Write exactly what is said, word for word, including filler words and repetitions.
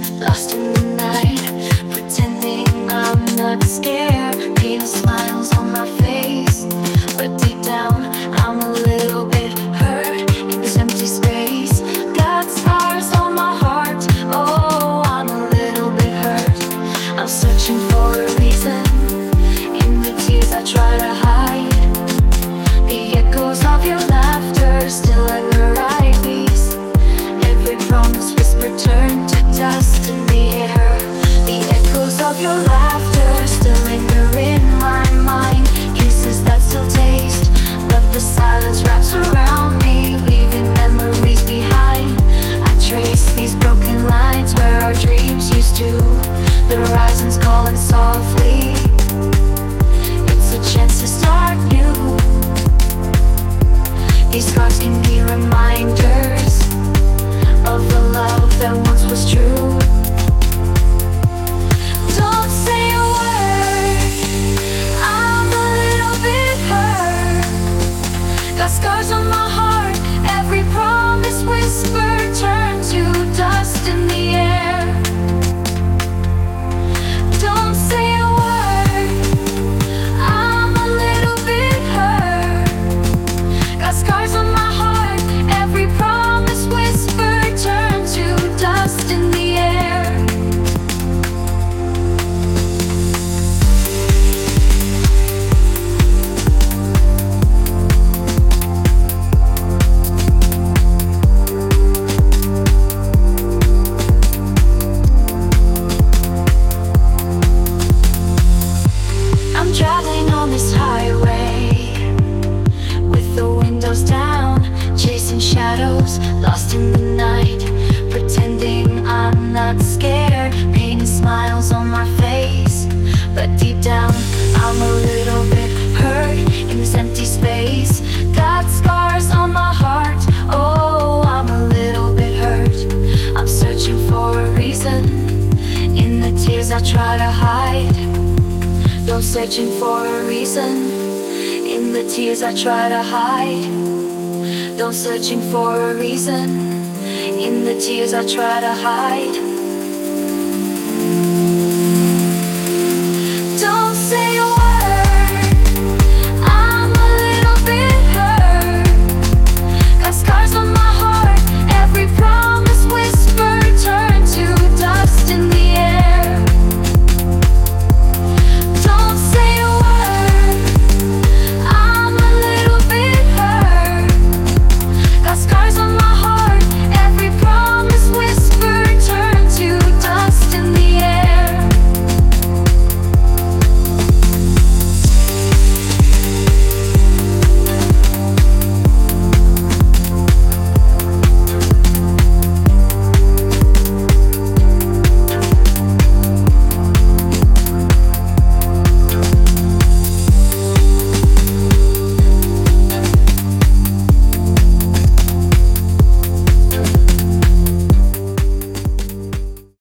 lost in the night, pretending I'm not scared. Pain smiles on my face, but deep down I'm a little bit hurt in this empty space. Got scars on my heart, oh, I'm a little bit hurt. I'm searching for a reason, in the tears I try to hide. The echoes of your laughter still linger right these. Every promise whispered turned to dust in the air. The echoes of your laughter still linger in my mind. Kisses that still taste, but the silence wraps around me, leaving memories behind. I trace these broken lines where our dreams used to. The horizon's calling softly. It's a chance to start new. These scars can be reminders of the love that once was true. Don't say a word, I'm a little bit hurt. Got scars on my heart, every promise whispered turned to dust in the air. Don't say a word, I'm a little bit hurt. Got scars on my heart, every promise whispered turned to dust in the air. I'm traveling on this highway with the windows down, chasing shadows, lost in the night, pretending I'm not scared. Pain and smiles on my face, but deep down I'm a little bit hurt in this empty space. Got scars on my heart, oh, I'm a little bit hurt. I'm searching for a reason, in the tears I try to hide. Don't searching for a reason, in the tears I try to hide. Don't searching for a reason, in the tears I try to hide.